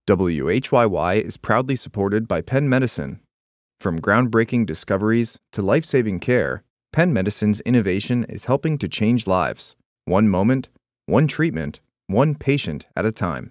WHYY is proudly supported by Penn Medicine. From groundbreaking discoveries to life-saving care, Penn Medicine's innovation is helping to change lives. One moment, one treatment, one patient at a time.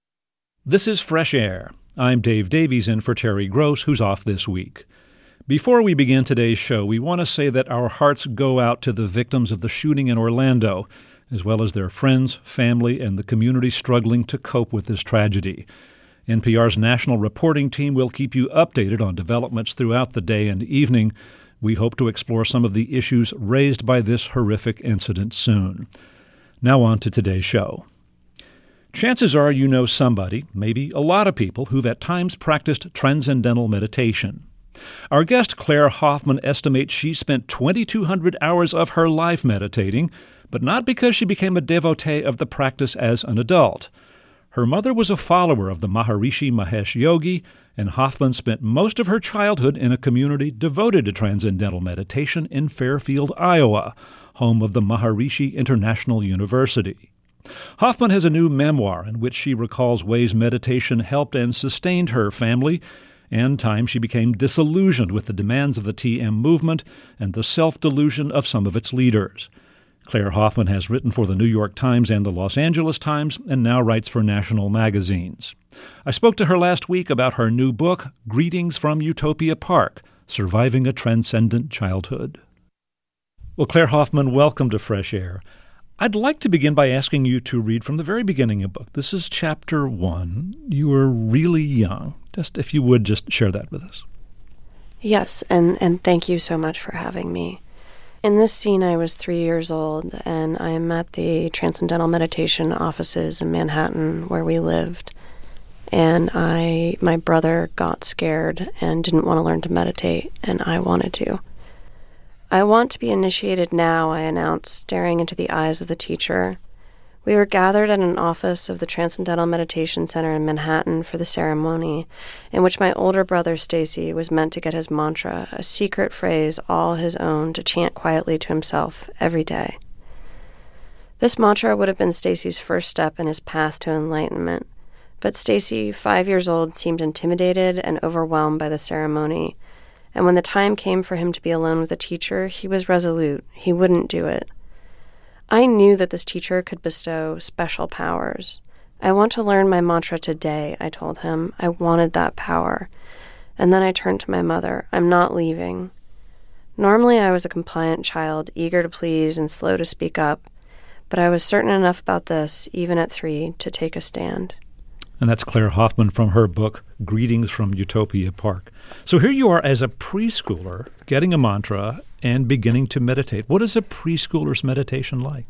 This is Fresh Air. I'm Dave Davies in for Terry Gross, who's off this week. Before we begin today's show, we want to say that our hearts go out to the victims of the shooting in Orlando, as well as their friends, family, and the community struggling to cope with this tragedy. NPR's national reporting team will keep you updated on developments throughout the day and evening. We hope to explore some of the issues raised by this horrific incident soon. Now on to today's show. Chances are you know somebody, maybe a lot of people, who've at times practiced transcendental meditation. Our guest Claire Hoffman estimates she spent 2,200 hours of her life meditating, but not because she became a devotee of the practice as an adult. Her mother was a follower of the Maharishi Mahesh Yogi, and Hoffman spent most of her childhood in a community devoted to transcendental meditation in Fairfield, Iowa, home of the Maharishi International University. Hoffman has a new memoir in which she recalls ways meditation helped and sustained her family, and times she became disillusioned with the demands of the TM movement and the self-delusion of some of its leaders. Claire Hoffman has written for the New York Times and the Los Angeles Times and now writes for national magazines. I spoke to her last week about her new book, Greetings from Utopia Park, Surviving a Transcendent Childhood. Well, Claire Hoffman, welcome to Fresh Air. I'd like to begin by asking you to read from the very beginning of the book. This is chapter 1. You were really young. Just if you would just share that with us. Yes, and thank you so much for having me. In this scene, I was 3 years old, and I'm at the Transcendental Meditation offices in Manhattan where we lived. And my brother got scared and didn't want to learn to meditate, and I wanted to. I want to be initiated now, I announced, staring into the eyes of the teacher. We were gathered at an office of the Transcendental Meditation Center in Manhattan for the ceremony, in which my older brother, Stacy, was meant to get his mantra, a secret phrase all his own to chant quietly to himself every day. This mantra would have been Stacy's first step in his path to enlightenment, but Stacy, 5 years old, seemed intimidated and overwhelmed by the ceremony, and when the time came for him to be alone with the teacher, he was resolute. He wouldn't do it. I knew that this teacher could bestow special powers. I want to learn my mantra today, I told him. I wanted that power. And then I turned to my mother. I'm not leaving. Normally I was a compliant child, eager to please and slow to speak up, but I was certain enough about this, even at 3, to take a stand. And that's Claire Hoffman from her book, Greetings from Utopia Park. So here you are as a preschooler, getting a mantra and beginning to meditate. What is a preschooler's meditation like?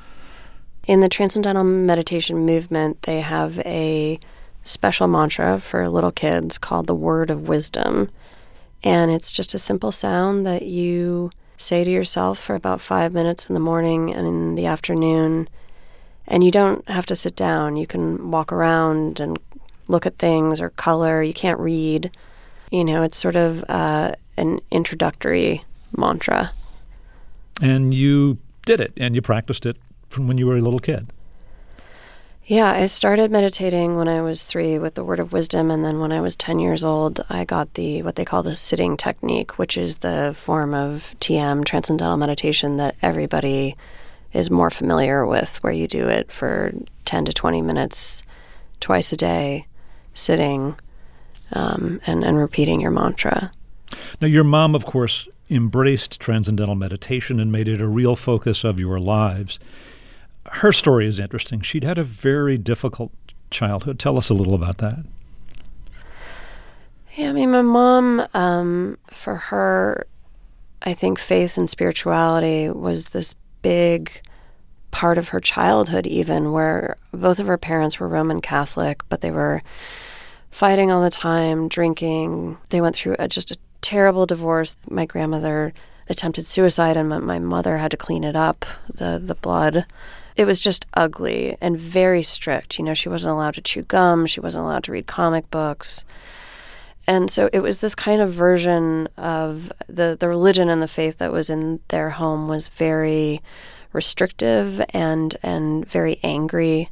In the Transcendental Meditation movement, they have a special mantra for little kids called the Word of Wisdom. And it's just a simple sound that you say to yourself for about 5 minutes in the morning and in the afternoon. And you don't have to sit down. You can walk around and look at things or color. You can't read. You know, it's sort of an introductory mantra. And you did it, and you practiced it from when you were a little kid. Yeah, I started meditating when I was 3 with the Word of Wisdom, and then when I was 10 years old, I got what they call the sitting technique, which is the form of TM, Transcendental Meditation, that everybody is more familiar with, where you do it for 10 to 20 minutes twice a day, sitting and repeating your mantra. Now, your mom, of course, embraced transcendental meditation and made it a real focus of your lives. Her story is interesting. She'd had a very difficult childhood. Tell us a little about that. Yeah, I mean, my mom, for her, I think faith and spirituality was this big part of her childhood, even, where both of her parents were Roman Catholic, but they were fighting all the time, drinking. They went through just a terrible divorce. My grandmother attempted suicide, and my mother had to clean it up, the blood. It was just ugly and very strict. You know, she wasn't allowed to chew gum. She wasn't allowed to read comic books. And so it was this kind of version of the religion and the faith that was in their home was very restrictive and very angry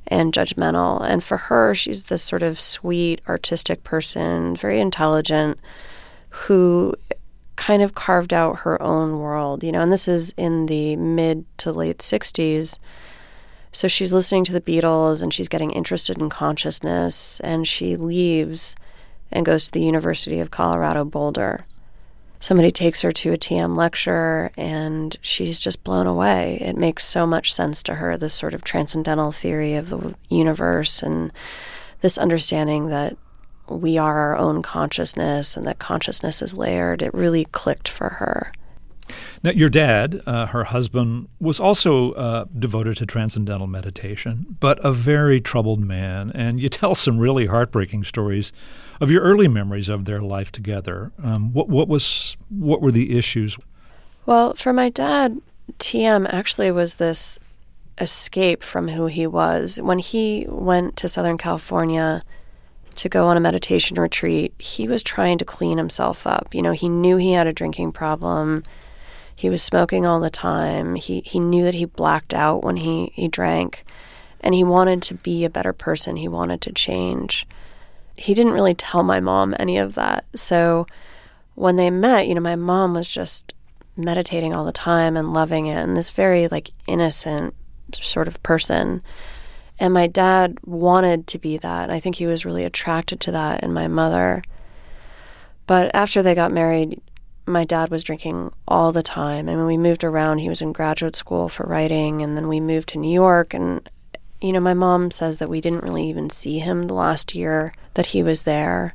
and judgmental. And for her, she's this sort of sweet, artistic person, very intelligent, who kind of carved out her own world, and this is in the mid to late 60s. So she's listening to the Beatles and she's getting interested in consciousness, and she leaves and goes to the University of Colorado Boulder. Somebody takes her to a TM lecture and she's just blown away. It makes so much sense to her, this sort of transcendental theory of the universe and this understanding that we are our own consciousness and that consciousness is layered. It really clicked for her. Now, your dad, her husband, was also devoted to transcendental meditation, but a very troubled man. And you tell some really heartbreaking stories of your early memories of their life together. What were the issues? Well, for my dad, TM actually was this escape from who he was. When he went to Southern California to go on a meditation retreat, he was trying to clean himself up. He knew he had a drinking problem. He was smoking all the time. He knew that he blacked out when he drank, and he wanted to be a better person. He wanted to change. He didn't really tell my mom any of that. So when they met, my mom was just meditating all the time and loving it, and this very innocent sort of person. And my dad wanted to be that. I think he was really attracted to that in my mother. But after they got married, my dad was drinking all the time. And when we moved around, he was in graduate school for writing, and then we moved to New York. And, my mom says that we didn't really even see him the last year that he was there.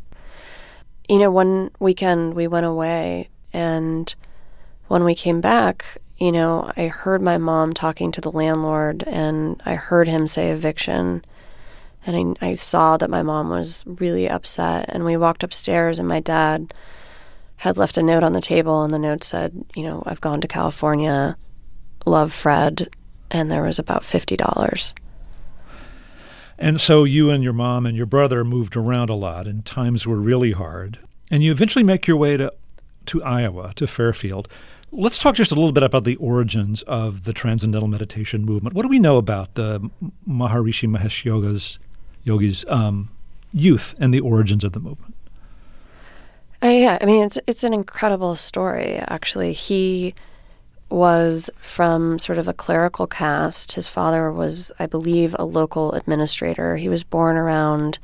One weekend we went away, and when we came back, I heard my mom talking to the landlord, and I heard him say eviction. And I saw that my mom was really upset. And we walked upstairs, and my dad had left a note on the table, and the note said, I've gone to California, love, Fred. And there was about $50. And so you and your mom and your brother moved around a lot, and times were really hard. And you eventually make your way to Iowa, to Fairfield. Let's talk just a little bit about the origins of the Transcendental Meditation movement. What do we know about the Maharishi Mahesh Yogi's youth and the origins of the movement? It's an incredible story, actually. He was from sort of a clerical caste. His father was, I believe, a local administrator. He was born around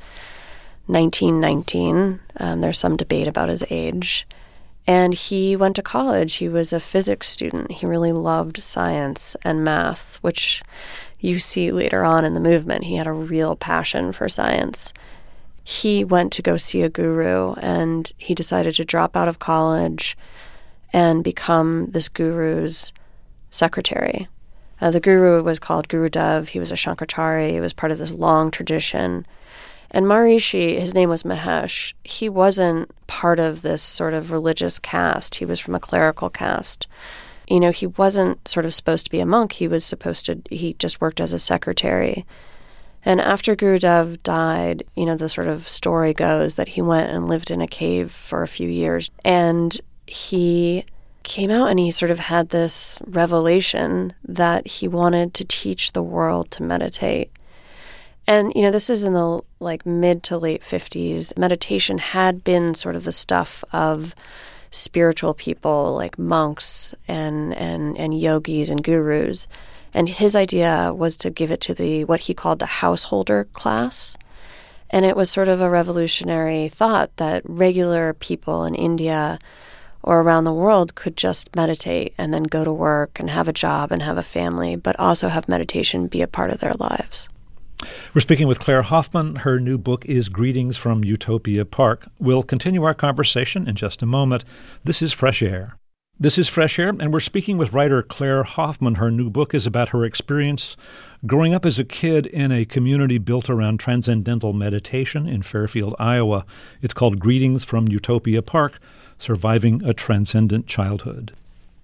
1919. There's some debate about his age. And he went to college. He was a physics student. He really loved science and math, which you see later on in the movement. He had a real passion for science. He went to go see a guru, and he decided to drop out of college and become this guru's secretary. The guru was called Guru Dev. He was a Shankaracharya. He was part of this long tradition. And Maharishi, his name was Mahesh, he wasn't part of this sort of religious caste. He was from a clerical caste. He wasn't sort of supposed to be a monk. He just worked as a secretary. And after Guru Dev died, the sort of story goes that he went and lived in a cave for a few years. And he came out and he sort of had this revelation that he wanted to teach the world to meditate. And, this is in the mid to late 50s. Meditation had been sort of the stuff of spiritual people like monks and yogis and gurus. And his idea was to give it to what he called the householder class. And it was sort of a revolutionary thought that regular people in India or around the world could just meditate and then go to work and have a job and have a family, but also have meditation be a part of their lives. We're speaking with Claire Hoffman. Her new book is Greetings from Utopia Park. We'll continue our conversation in just a moment. This is Fresh Air. This is Fresh Air, and we're speaking with writer Claire Hoffman. Her new book is about her experience growing up as a kid in a community built around transcendental meditation in Fairfield, Iowa. It's called Greetings from Utopia Park, Surviving a Transcendent Childhood.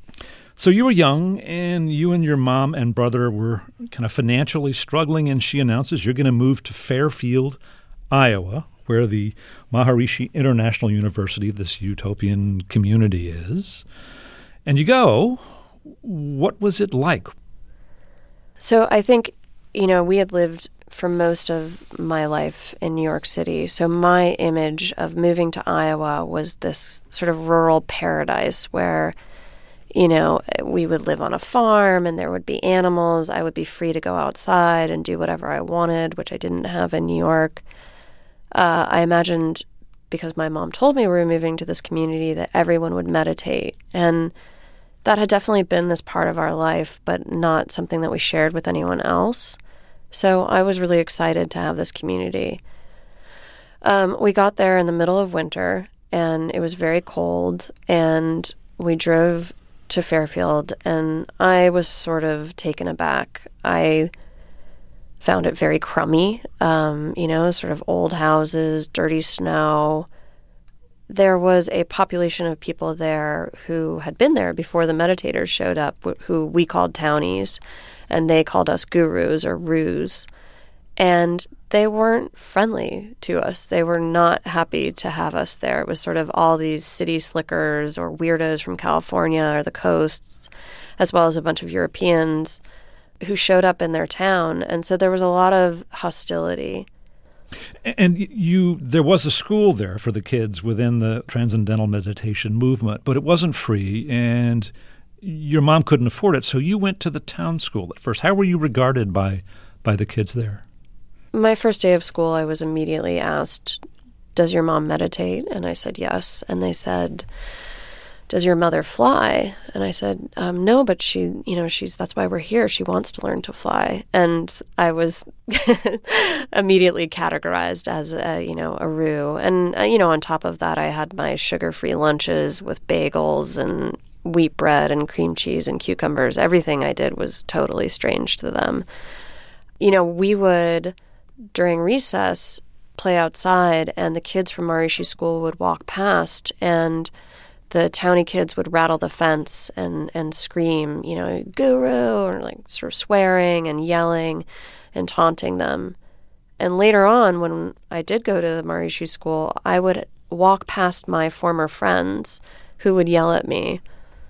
So you were young, and you and your mom and brother were kind of financially struggling, and she announces you're going to move to Fairfield, Iowa, where the Maharishi International University, this utopian community, is. And you go. What was it like? So I think, we had lived for most of my life in New York City. So my image of moving to Iowa was this sort of rural paradise where, you know, we would live on a farm and there would be animals. I would be free to go outside and do whatever I wanted, which I didn't have in New York. I imagined, because my mom told me we were moving to this community, that everyone would meditate. And that had definitely been this part of our life, but not something that we shared with anyone else. So I was really excited to have this community. We got there in the middle of winter, and it was very cold, and we drove to Fairfield, and I was sort of taken aback. I found it very crummy, sort of old houses, dirty snow. There was a population of people there who had been there before the meditators showed up, who we called townies, and they called us gurus or rus. And they weren't friendly to us. They were not happy to have us there. It was sort of all these city slickers or weirdos from California or the coasts, as well as a bunch of Europeans who showed up in their town. And so there was a lot of hostility. And there was a school there for the kids within the Transcendental Meditation movement, but it wasn't free, and your mom couldn't afford it, so you went to the town school at first. How were you regarded by the kids there? My first day of school, I was immediately asked, "Does your mom meditate?" And I said, "Yes." And they said, "Does your mother fly?" And I said, "No, but that's why we're here. She wants to learn to fly." And I was immediately categorized as a ru. And, on top of that, I had my sugar-free lunches with bagels and wheat bread and cream cheese and cucumbers. Everything I did was totally strange to them. We would, during recess, play outside, and the kids from Maharishi School would walk past, and the townie kids would rattle the fence and scream, "Guru," or like sort of swearing and yelling and taunting them. And later on, when I did go to the Maharishi School, I would walk past my former friends who would yell at me.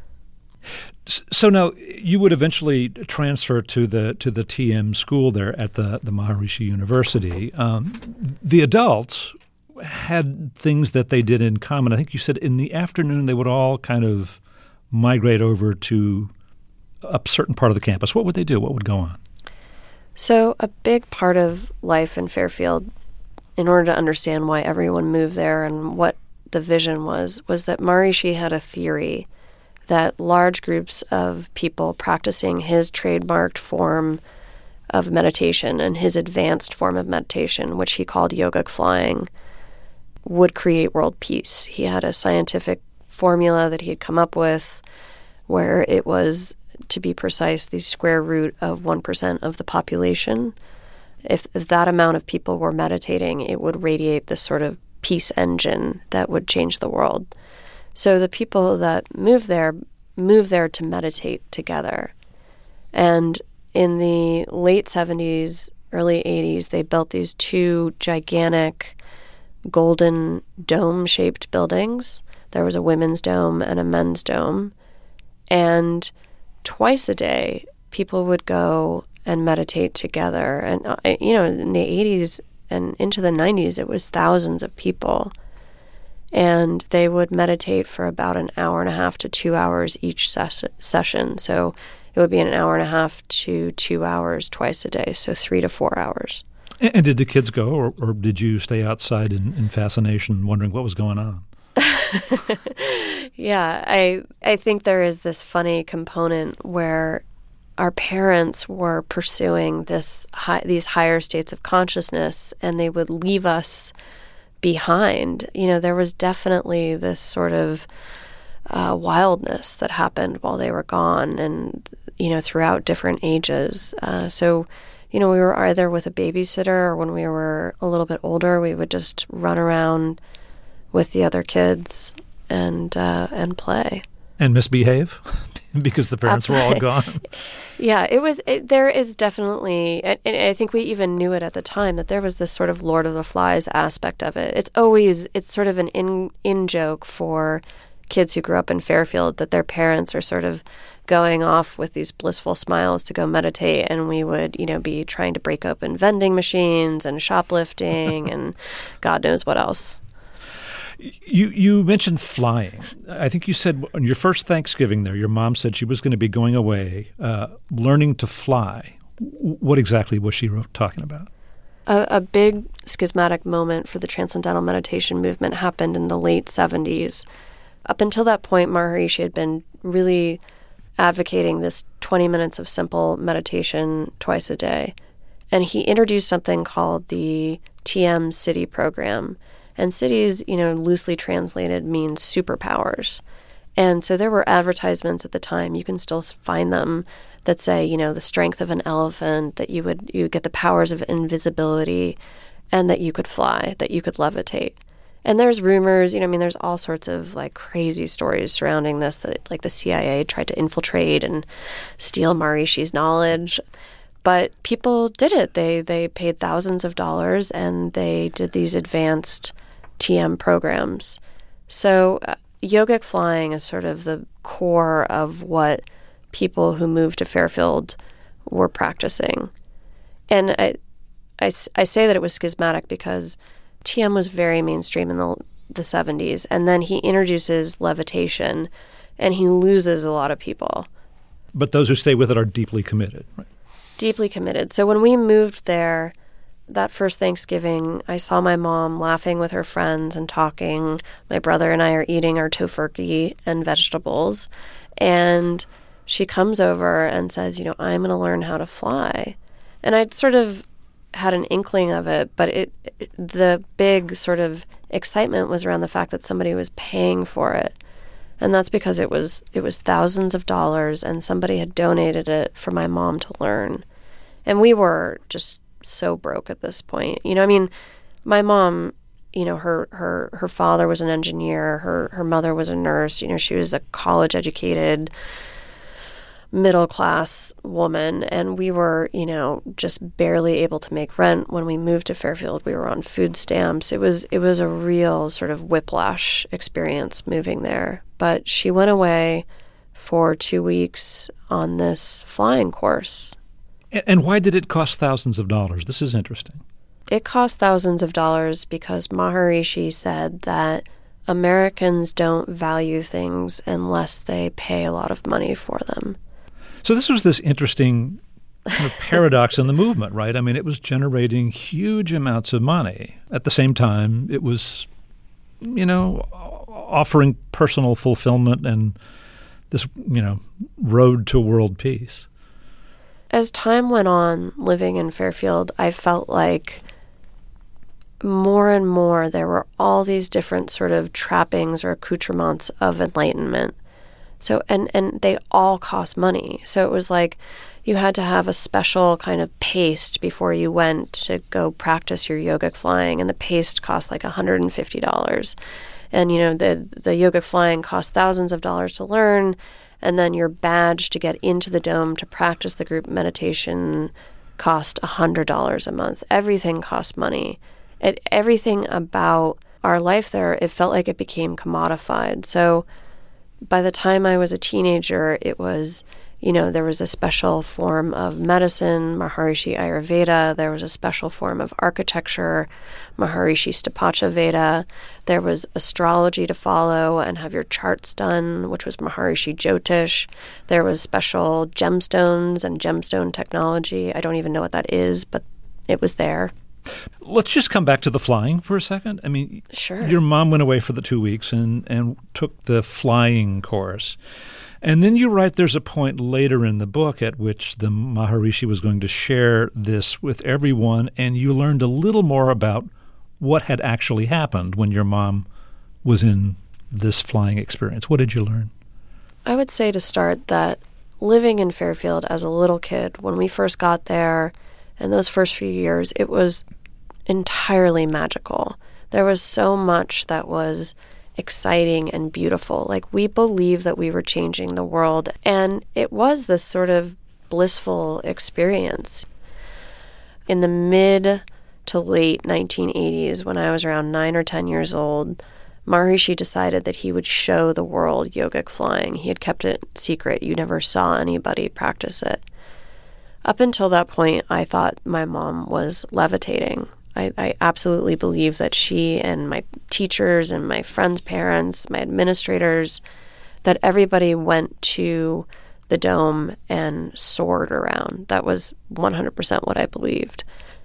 So now you would eventually transfer to the TM school there at the Maharishi University. The adults had things that they did in common. I think you said in the afternoon they would all kind of migrate over to a certain part of the campus. What would they do? What would go on? So a big part of life in Fairfield, in order to understand why everyone moved there and what the vision was that Maharishi had a theory that large groups of people practicing his trademarked form of meditation and his advanced form of meditation, which he called yogic flying, would create world peace. He had a scientific formula that he had come up with where it was, to be precise, the square root of 1% of the population. If that amount of people were meditating, it would radiate this sort of peace engine that would change the world. So the people that move there to meditate together. And in the late 70s, early 80s, they built these two gigantic golden dome-shaped buildings. There was a women's dome and a men's dome. And twice a day, people would go and meditate together. And, in the 80s and into the 90s, it was thousands of people. And they would meditate for about an hour and a half to 2 hours each session. So it would be an hour and a half to 2 hours twice a day, so 3 to 4 hours. And did the kids go, or did you stay outside in fascination wondering what was going on? Yeah, I think there is this funny component where our parents were pursuing these higher states of consciousness, and they would leave us behind. There was definitely this sort of wildness that happened while they were gone, and throughout different ages. So we were either with a babysitter, or when we were a little bit older, we would just run around with the other kids and play. And misbehave? Because the parents were all gone. Yeah, there is definitely, and I think we even knew it at the time, that there was this sort of Lord of the Flies aspect of it. It's sort of an in joke for kids who grew up in Fairfield, that their parents are sort of going off with these blissful smiles to go meditate, and we would, be trying to break open vending machines and shoplifting and God knows what else. You mentioned flying. I think you said on your first Thanksgiving there, your mom said she was going to be going away, learning to fly. What exactly was she talking about? A big schismatic moment for the Transcendental Meditation movement happened in the late 70s. Up until that point, Maharishi had been really advocating this 20 minutes of simple meditation twice a day. And he introduced something called the TM City program. And cities, loosely translated means superpowers. And so there were advertisements at the time, you can still find them, that say, the strength of an elephant, that you get the powers of invisibility, and that you could fly, that you could levitate. And there's rumors, there's all sorts of crazy stories surrounding this, that the CIA tried to infiltrate and steal Maharishi's knowledge. But people did it. They paid thousands of dollars and they did these advanced TM programs. So yogic flying is sort of the core of what people who moved to Fairfield were practicing. And I say that it was schismatic because TM was very mainstream in the 70s, and then he introduces levitation, and he loses a lot of people. But those who stay with it are deeply committed, right? Deeply committed. So when we moved there, that first Thanksgiving, I saw my mom laughing with her friends and talking. My brother and I are eating our tofurkey and vegetables, and she comes over and says, I'm going to learn how to fly. And I'd sort of had an inkling of it, but the big sort of excitement was around the fact that somebody was paying for it. And that's because it was thousands of dollars, and somebody had donated it for my mom to learn. And we were just so broke at this point. My mom, her father was an engineer, her mother was a nurse, she was a college-educated middle-class woman, and we were, just barely able to make rent. When we moved to Fairfield, we were on food stamps. It was a real sort of whiplash experience moving there. But she went away for 2 weeks on this flying course. And why did it cost thousands of dollars? This is interesting. It cost thousands of dollars because Maharishi said that Americans don't value things unless they pay a lot of money for them. So this was this interesting kind of paradox in the movement, right? It was generating huge amounts of money. At the same time, it was, offering personal fulfillment and this, road to world peace. As time went on living in Fairfield, I felt like more and more there were all these different sort of trappings or accoutrements of enlightenment. So, and they all cost money. So it was like you had to have a special kind of paste before you went to go practice your yogic flying, and the paste cost like $150. And, the yogic flying cost thousands of dollars to learn, and then your badge to get into the dome to practice the group meditation cost $100 a month. Everything cost money. Everything about our life there, it felt like it became commodified. So by the time I was a teenager, it was, there was a special form of medicine, Maharishi Ayurveda. There was a special form of architecture, Maharishi Stapacha Veda. There was astrology to follow and have your charts done, which was Maharishi Jyotish. There was special gemstones and gemstone technology. I don't even know what that is, but it was there. Let's just come back to the flying for a second. Sure. Your mom went away for the 2 weeks and took the flying course. And then you write there's a point later in the book at which the Maharishi was going to share this with everyone, and you learned a little more about what had actually happened when your mom was in this flying experience. What did you learn? I would say to start that living in Fairfield as a little kid, when we first got there, and those first few years, it was entirely magical. There was so much that was exciting and beautiful. We believed that we were changing the world, and it was this sort of blissful experience. In the mid to late 1980s, when I was around 9 or 10 years old, Maharishi decided that he would show the world yogic flying. He had kept it secret. You never saw anybody practice it. Up until that point, I thought my mom was levitating. I absolutely believe that she and my teachers and my friends' parents, my administrators, that everybody went to the dome and soared around. That was 100% what I believed.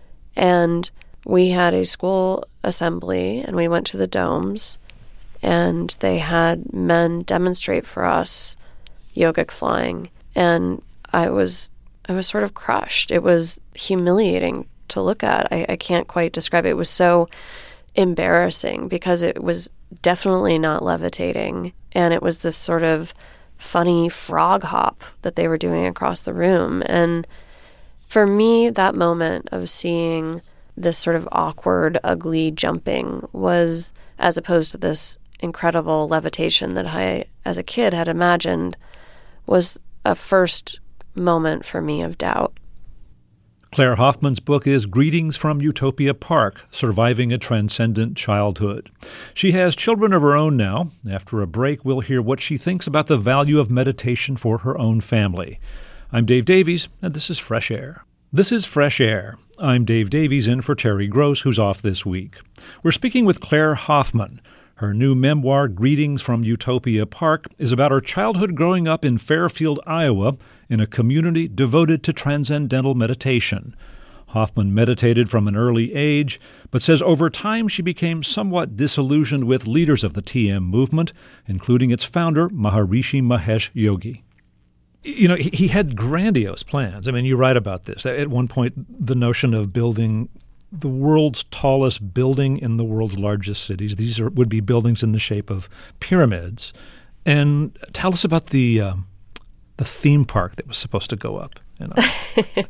And we had a school assembly, and we went to the domes, and they had men demonstrate for us yogic flying. And I was sort of crushed. It was humiliating to look at. I can't quite describe it. It was so embarrassing because it was definitely not levitating, and it was this sort of funny frog hop that they were doing across the room. And for me, that moment of seeing this sort of awkward, ugly jumping was, as opposed to this incredible levitation that I, as a kid, had imagined, was a first moment for me of doubt. Claire Hoffman's book is Greetings from Utopia Park, Surviving a Transcendent Childhood. She has children of her own now. After a break, we'll hear what she thinks about the value of meditation for her own family. I'm Dave Davies, and this is Fresh Air. This is Fresh Air. I'm Dave Davies in for Terry Gross, who's off this week. We're speaking with Claire Hoffman. Her new memoir, Greetings from Utopia Park, is about her childhood growing up in Fairfield, Iowa, in a community devoted to transcendental meditation. Hoffman meditated from an early age, but says over time she became somewhat disillusioned with leaders of the TM movement, including its founder, Maharishi Mahesh Yogi. You know, he had grandiose plans. I mean, you write about this. At one point, the notion of building the world's tallest building in the world's largest cities. These would be buildings in the shape of pyramids. And tell us about the theme park that was supposed to go up. You know.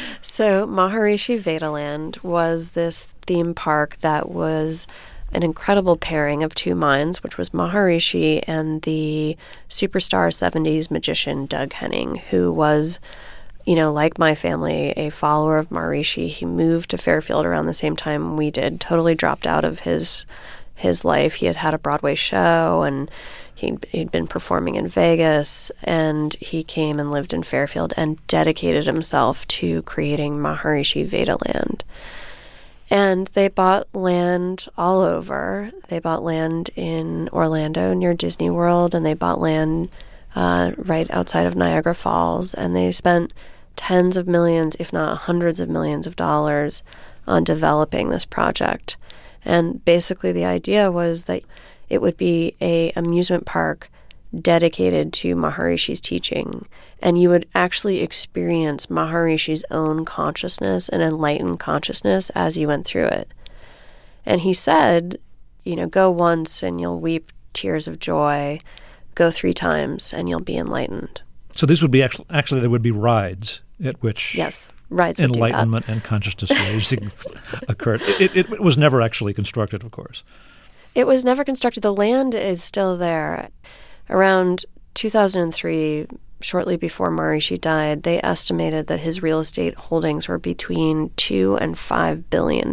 So Maharishi Vedaland was this theme park that was an incredible pairing of two minds, which was Maharishi and the superstar 70s magician Doug Henning, who was, you know, like my family, a follower of Maharishi. He moved to Fairfield around the same time we did, totally dropped out of his life. He had a Broadway show, and he'd been performing in Vegas, and he came and lived in Fairfield and dedicated himself to creating Maharishi Vedaland. And they bought land all over. They bought land in Orlando near Disney World, and they bought land right outside of Niagara Falls, and they spent tens of millions, if not hundreds of millions of dollars on developing this project. And basically the idea was that it would be an amusement park dedicated to Maharishi's teaching, and you would actually experience Maharishi's own consciousness and enlightened consciousness as you went through it. And he said, you know, go once and you'll weep tears of joy. Go 3 times and you'll be enlightened. So this would be actually there would be rides at which rides enlightenment and consciousness raising occurred. It was never actually constructed, of course. It was never constructed. The land is still there. Around 2003, shortly before Maharishi died, they estimated that his real estate holdings were between $2 and $5 billion.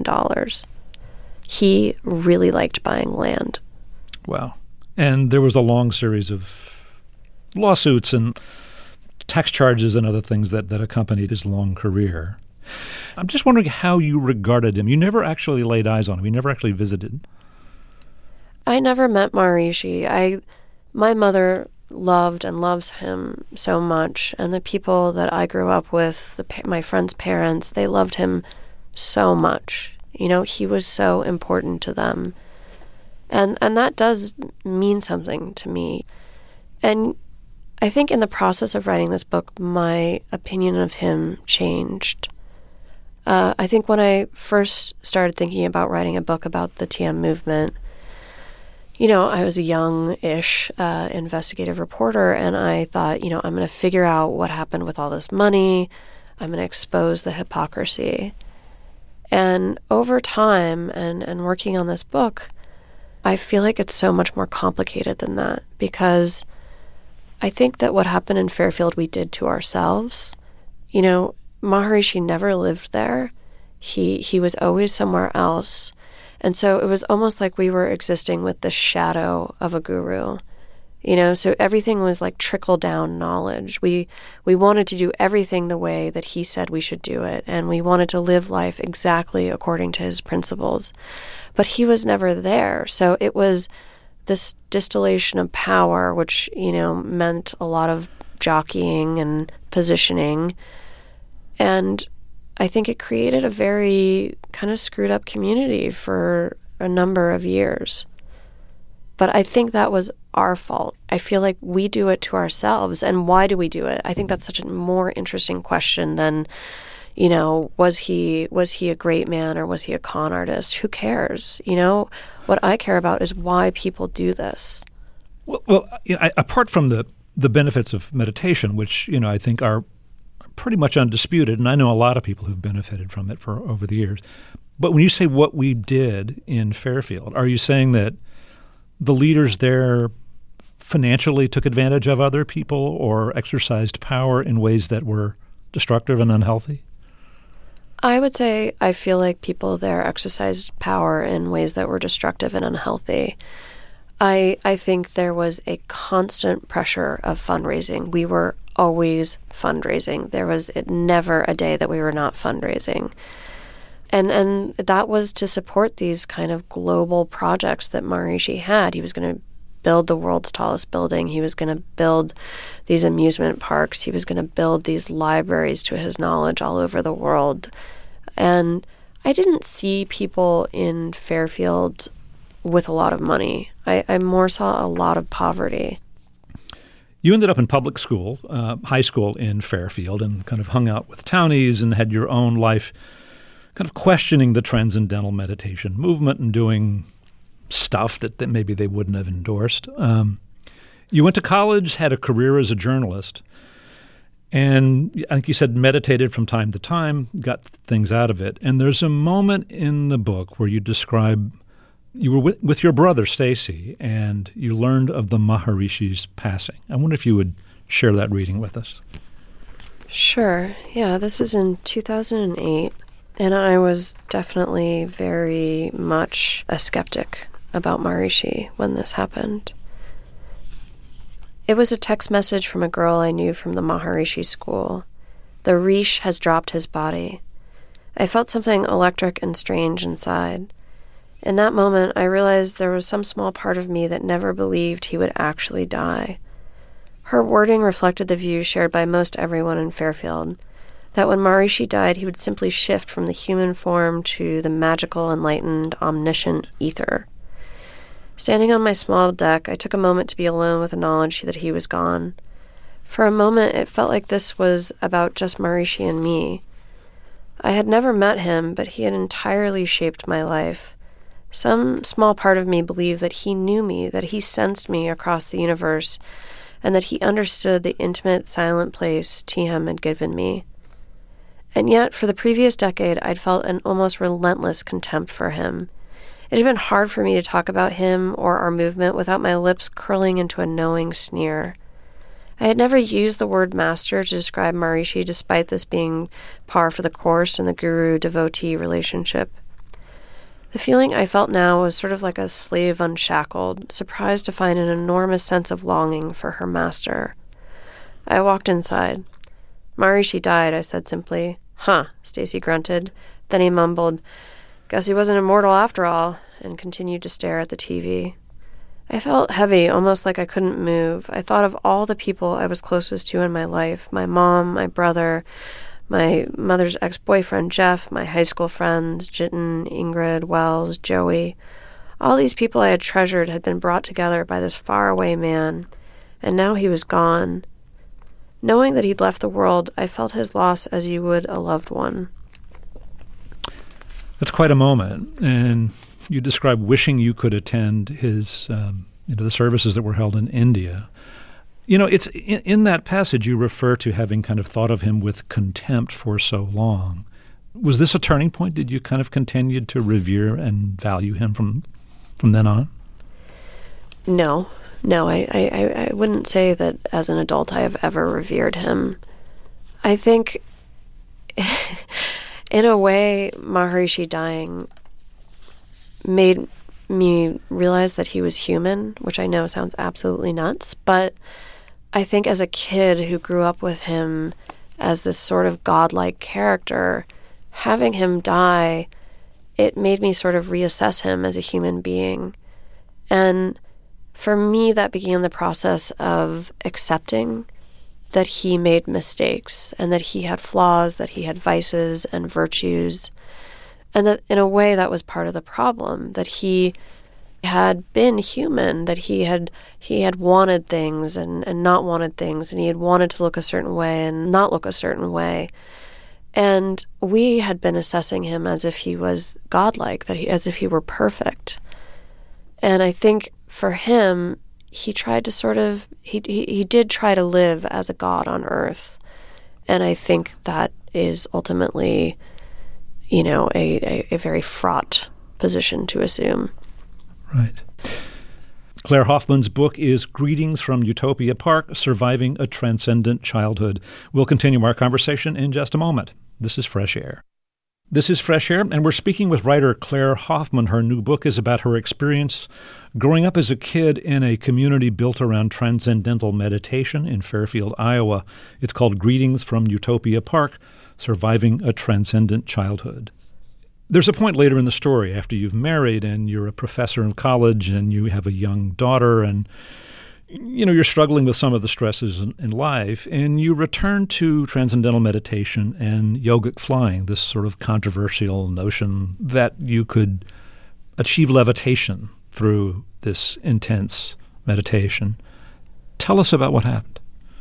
He really liked buying land. Wow. And there was a long series of lawsuits and tax charges and other things that accompanied his long career. I'm just wondering how you regarded him. You never actually laid eyes on him. You never actually visited. I never met Maharishi. My mother loved and loves him so much, and the people that I grew up with, my friends' parents, they loved him so much. You know, he was so important to them. And that does mean something to me. And I think in the process of writing this book, my opinion of him changed. I think when I first started thinking about writing a book about the TM movement, you know, I was a young-ish investigative reporter, and I thought, you know, I'm going to figure out what happened with all this money. I'm going to expose the hypocrisy. And over time and working on this book, I feel like it's so much more complicated than that, because I think that what happened in Fairfield we did to ourselves. You know, Maharishi never lived there. He was always somewhere else. And so it was almost like we were existing with the shadow of a guru. So everything was like trickle-down knowledge. We wanted to do everything the way that he said we should do it, and we wanted to live life exactly according to his principles. But he was never there. So it was this distillation of power, which, meant a lot of jockeying and positioning. And I think it created a very kind of screwed up community for a number of years. But I think that was our fault. I feel like we do it to ourselves. And why do we do it? I think that's such a more interesting question than, was he a great man or was he a con artist? Who cares? What I care about is why people do this. Well, apart from the benefits of meditation, which, I think are pretty much undisputed, and I know a lot of people who've benefited from it for over the years. But when you say what we did in Fairfield, are you saying that the leaders there financially took advantage of other people or exercised power in ways that were destructive and unhealthy? I would say I feel like people there exercised power in ways that were destructive and unhealthy. I think there was a constant pressure of fundraising. We were always fundraising. There was never a day that we were not fundraising. And that was to support these kind of global projects that Maharishi had. He was going to build the world's tallest building. He was going to build these amusement parks. He was going to build these libraries to his knowledge all over the world. And I didn't see people in Fairfield with a lot of money. I more saw a lot of poverty. You ended up in public school, high school in Fairfield, and kind of hung out with townies and had your own life kind of questioning the transcendental meditation movement and doing stuff that maybe they wouldn't have endorsed. You went to college, had a career as a journalist, and I think you said meditated from time to time, got things out of it. And there's a moment in the book where you describe you were with your brother, Stacy, and you learned of the Maharishi's passing. I wonder if you would share that reading with us. Sure. Yeah, this is in 2008. And I was definitely very much a skeptic about Maharishi when this happened. It was a text message from a girl I knew from the Maharishi school. The Rish has dropped his body. I felt something electric and strange inside. In that moment, I realized there was some small part of me that never believed he would actually die. Her wording reflected the view shared by most everyone in Fairfield, that when Maharishi died, he would simply shift from the human form to the magical, enlightened, omniscient ether. Standing on my small deck, I took a moment to be alone with the knowledge that he was gone. For a moment, it felt like this was about just Maharishi and me. I had never met him, but he had entirely shaped my life. Some small part of me believed that he knew me, that he sensed me across the universe, and that he understood the intimate, silent place TM had given me. And yet, for the previous decade, I'd felt an almost relentless contempt for him. It had been hard for me to talk about him or our movement without my lips curling into a knowing sneer. I had never used the word master to describe Maharishi, despite this being par for the course in the guru-devotee relationship. The feeling I felt now was sort of like a slave unshackled, surprised to find an enormous sense of longing for her master. I walked inside. Maharishi died, I said simply. Huh, Stacy grunted. Then he mumbled, guess he wasn't immortal after all, and continued to stare at the TV. I felt heavy, almost like I couldn't move. I thought of all the people I was closest to in my life, my mom, my brother, my mother's ex-boyfriend, Jeff, my high school friends, Jitten, Ingrid, Wells, Joey. All these people I had treasured had been brought together by this faraway man, and now he was gone. Knowing that he'd left the world, I felt his loss as you would a loved one. That's quite a moment, and you describe wishing you could attend his, the services that were held in India. It's in that passage you refer to having kind of thought of him with contempt for so long. Was this a turning point? Did you kind of continue to revere and value him from then on? No, I wouldn't say that as an adult I have ever revered him. I think, in a way, Maharishi dying made me realize that he was human, which I know sounds absolutely nuts, but I think as a kid who grew up with him as this sort of godlike character, having him die, it made me sort of reassess him as a human being. And for me, that began the process of accepting that he made mistakes and that he had flaws, that he had vices and virtues, and that in a way that was part of the problem, that he had been human, that he had wanted things and not wanted things, and he had wanted to look a certain way and not look a certain way. And we had been assessing him as if he was godlike, as if he were perfect. And I think for him, he tried to sort of, he did try to live as a god on earth. And I think that is ultimately, a very fraught position to assume. Right. Claire Hoffman's book is Greetings from Utopia Park, Surviving a Transcendent Childhood. We'll continue our conversation in just a moment. This is Fresh Air. This is Fresh Air, and we're speaking with writer Claire Hoffman. Her new book is about her experience growing up as a kid in a community built around transcendental meditation in Fairfield, Iowa. It's called Greetings from Utopia Park, Surviving a Transcendent Childhood. There's a point later in the story after you've married and you're a professor in college and you have a young daughter and you're struggling with some of the stresses in life, and you return to transcendental meditation and yogic flying, this sort of controversial notion that you could achieve levitation through this intense meditation. Tell us about what happened.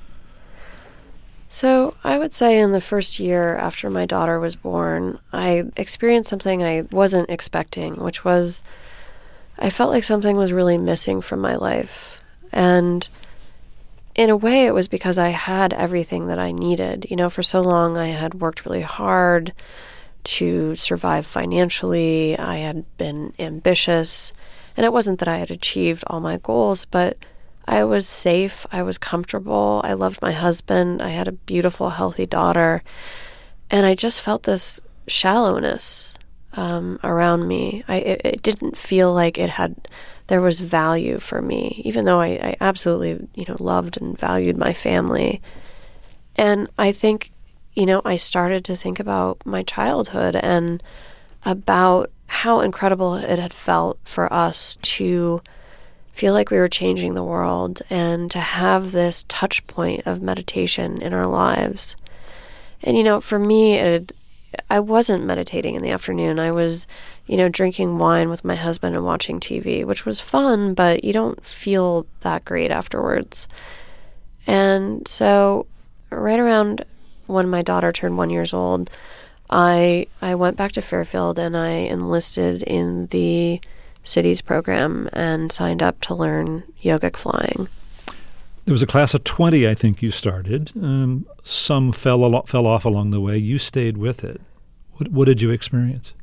So I would say in the first year after my daughter was born, I experienced something I wasn't expecting, which was I felt like something was really missing from my life. And in a way, it was because I had everything that I needed. For so long, I had worked really hard to survive financially. I had been ambitious. And it wasn't that I had achieved all my goals, but I was safe. I was comfortable. I loved my husband. I had a beautiful, healthy daughter. And I just felt this shallowness around me. It didn't feel like there was value for me, even though I absolutely, loved and valued my family. And I think, I started to think about my childhood and about how incredible it had felt for us to feel like we were changing the world and to have this touch point of meditation in our lives. And, for me, I wasn't meditating in the afternoon. I was, drinking wine with my husband and watching TV, which was fun, but you don't feel that great afterwards. And so right around when my daughter turned 1 year old, I went back to Fairfield and I enlisted in the city's program and signed up to learn yogic flying. There was a class of 20, I think you started. Some fell off along the way. You stayed with it. What did you experience?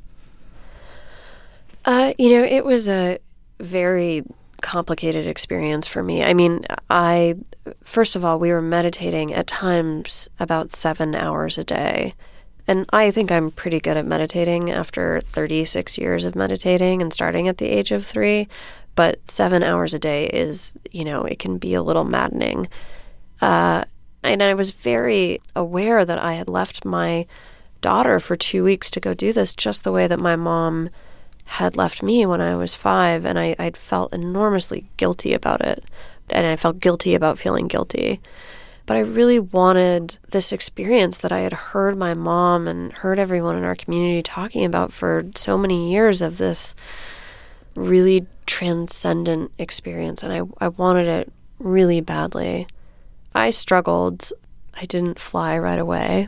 It was a very complicated experience for me. I mean, first of all, we were meditating at times about 7 hours a day. And I think I'm pretty good at meditating after 36 years of meditating and starting at the age of 3. But 7 hours a day is, it can be a little maddening. And I was very aware that I had left my daughter for 2 weeks to go do this just the way that my mom had left me when I was 5. And I'd felt enormously guilty about it. And I felt guilty about feeling guilty. But I really wanted this experience that I had heard my mom and heard everyone in our community talking about for so many years, of this really transcendent experience. And I wanted it really badly. I struggled. I didn't fly right away.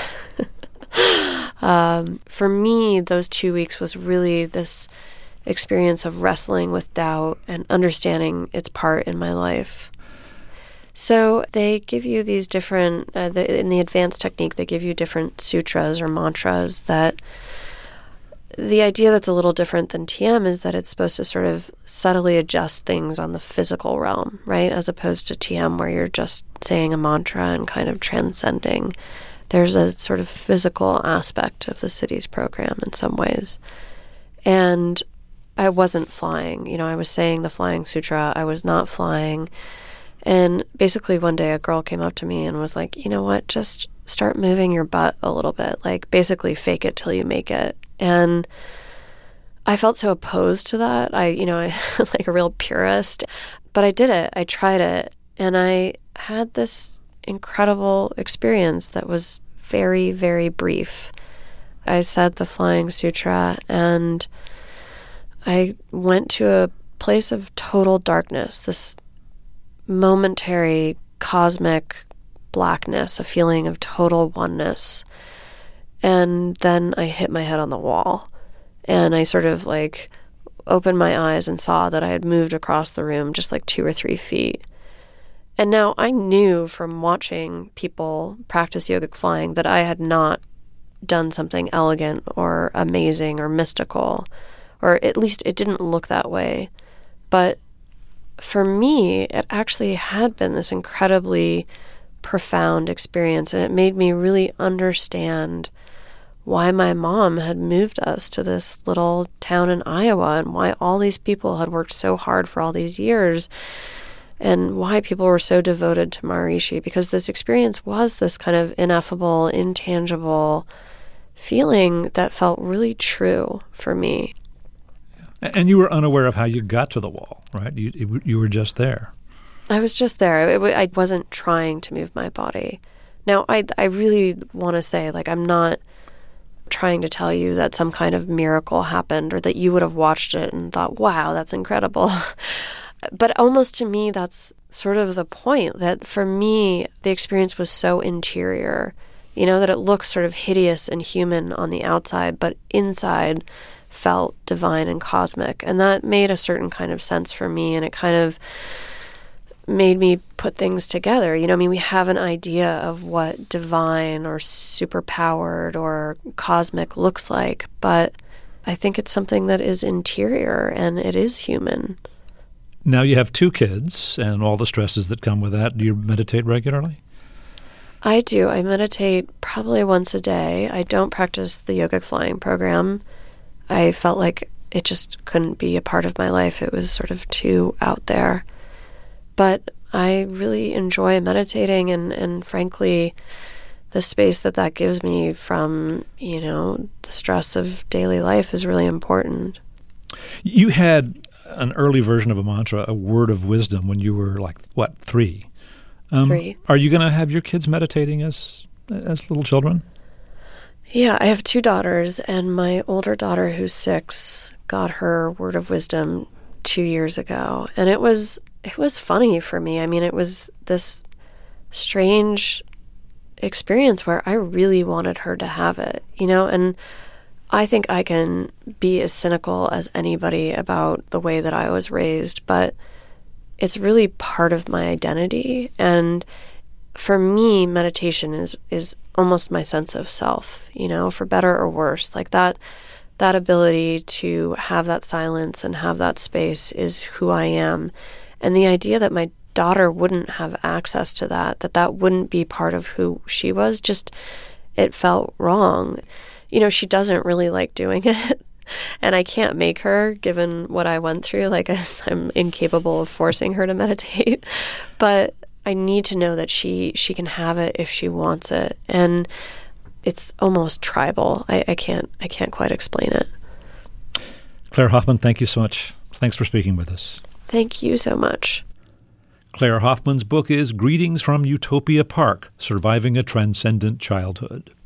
For me, those 2 weeks was really this experience of wrestling with doubt and understanding its part in my life. So they give you these different, in the advanced technique, they give you different sutras or mantras that the idea that's a little different than TM is that it's supposed to sort of subtly adjust things on the physical realm, right? As opposed to TM where you're just saying a mantra and kind of transcending. There's a sort of physical aspect of the city's program in some ways. And I wasn't flying. I was saying the Flying Sutra. I was not flying. And basically one day a girl came up to me and was like, you know what, just start moving your butt a little bit. Like basically fake it till you make it. And I felt so opposed to that. I like a real purist. But I did it. I tried it. And I had this incredible experience that was very, very brief. I said the Flying Sutra and I went to a place of total darkness, this momentary cosmic blackness, a feeling of total oneness. And then I hit my head on the wall and I sort of like opened my eyes and saw that I had moved across the room just like 2 or 3 feet. And now I knew from watching people practice yogic flying that I had not done something elegant or amazing or mystical, or at least it didn't look that way. But for me, it actually had been this incredibly profound experience, and it made me really understand why my mom had moved us to this little town in Iowa and why all these people had worked so hard for all these years and why people were so devoted to Maharishi, because this experience was this kind of ineffable, intangible feeling that felt really true for me. And you were unaware of how you got to the wall, right? You were just there. I was just there. I wasn't trying to move my body. Now, I really want to say, like, I'm not trying to tell you that some kind of miracle happened or that you would have watched it and thought, wow, that's incredible. But almost to me, that's sort of the point, that for me, the experience was so interior, that it looks sort of hideous and human on the outside, but inside felt divine and cosmic. And that made a certain kind of sense for me, and it kind of made me put things together. We have an idea of what divine or superpowered or cosmic looks like, but I think it's something that is interior and it is human. Now you have 2 kids and all the stresses that come with that. Do you meditate regularly? I do. I meditate probably once a day. I don't practice the yogic flying program. I felt like it just couldn't be a part of my life. It was sort of too out there. But I really enjoy meditating, and frankly, the space that gives me from, the stress of daily life is really important. You had an early version of a mantra, a word of wisdom, when you were like, 3? 3. Are you going to have your kids meditating as little children? Yeah, I have 2 daughters, and my older daughter, who's 6, got her word of wisdom 2 years ago. And it was funny for me. I mean, it was this strange experience where I really wanted her to have it, and I think I can be as cynical as anybody about the way that I was raised, but it's really part of my identity. And for me, meditation is almost my sense of self, for better or worse. Like that ability to have that silence and have that space is who I am. And the idea that my daughter wouldn't have access to that wouldn't be part of who she was, just, it felt wrong. She doesn't really like doing it. And I can't make her, given what I went through. Like, I'm incapable of forcing her to meditate. But I need to know that she can have it if she wants it. And it's almost tribal. I can't quite explain it. Claire Hoffman, thank you so much. Thanks for speaking with us. Thank you so much. Claire Hoffman's book is Greetings from Utopia Park, Surviving a Transcendent Childhood.